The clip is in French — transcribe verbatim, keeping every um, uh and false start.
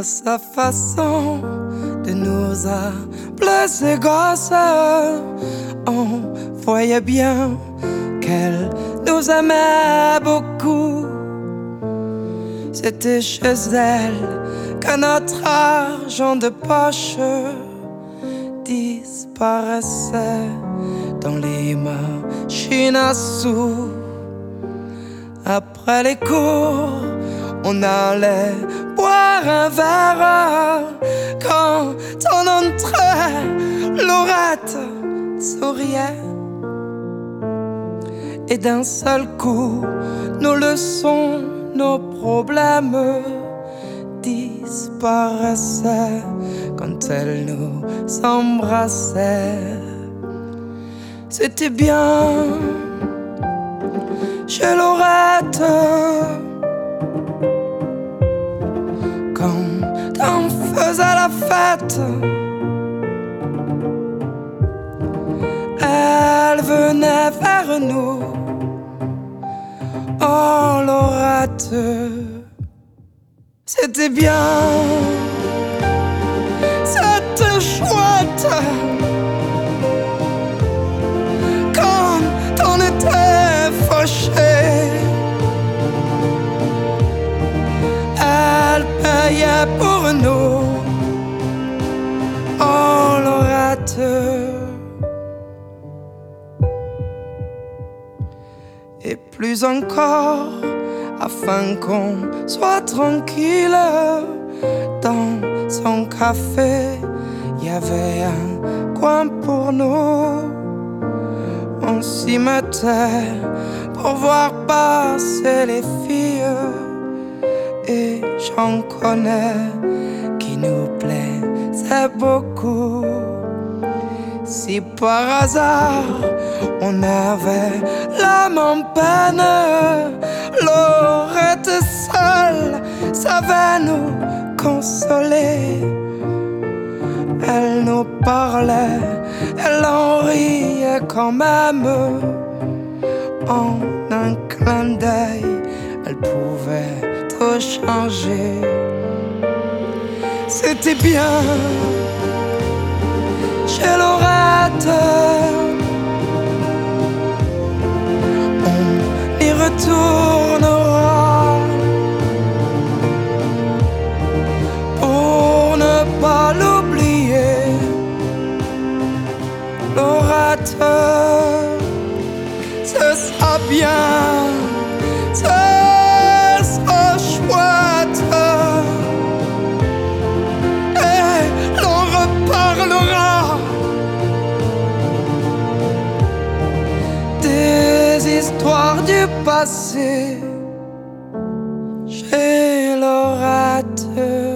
à sa façon de nous appeler ses gosses. On voyait bien qu'elle nous aimait beaucoup. C'était chez elle que notre argent de poche disparaissait dans les machines à sous. Après les cours, on allait boire un verre. Quand on entrait, Laurette souriait. Et d'un seul coup, nos leçons, nos problèmes disparaissaient quand elle nous embrassait. C'était bien chez Laurette quand on faisait la fête. Elle venait vers nous. Oh Laurette, c'était bien, c'était chouette quand on était fâchés. Elle payait pour nous. Oh Laurette, et plus encore, afin qu'on soit tranquille. Dans son café, il y avait un coin pour nous. On s'y mettait pour voir passer les filles. Et j'en connais qui nous plaisaient beaucoup. Si par hasard on avait l'âme en peine, Laurette seule savait nous consoler. Elle nous parlait, elle en riait quand même. En un clin d'œil, elle pouvait tout changer. C'était bien chez Laurette. On y retournera pour ne pas l'oublier. Laurette, ce sera bien, ce sera chouette. Et l'on reparlera des histoires du passé chez Laurette.